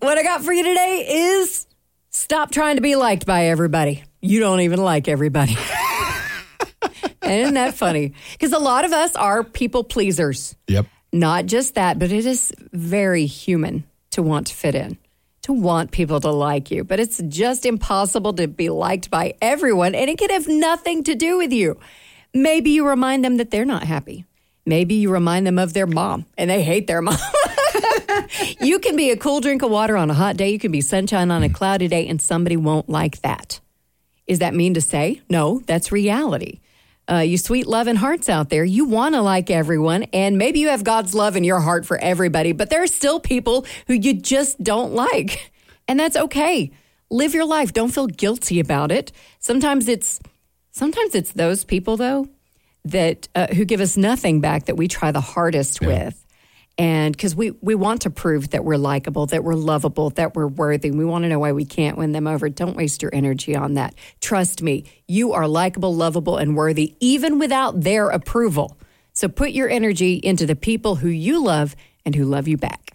what I got for you today is stop trying to be liked by everybody. You don't even like everybody. Isn't that funny? Because a lot of us are people pleasers. Yep. Not just that, but it is very human to want to fit in, to want people to like you. But it's just impossible to be liked by everyone, and it can have nothing to do with you. Maybe you remind them that they're not happy. Maybe you remind them of their mom, and they hate their mom. You can be a cool drink of water on a hot day. You can be sunshine on a cloudy day, and somebody won't like that. Is that mean to say? No, that's reality. You sweet loving hearts out there, you want to like everyone, and maybe you have God's love in your heart for everybody, but there are still people who you just don't like, and that's okay. Live your life. Don't feel guilty about it. Sometimes it's those people, though, that who give us nothing back that we try the hardest with. And because we want to prove that we're likable, that we're lovable, that we're worthy. We want to know why we can't win them over. Don't waste your energy on that. Trust me, you are likable, lovable, and worthy, even without their approval. So put your energy into the people who you love and who love you back.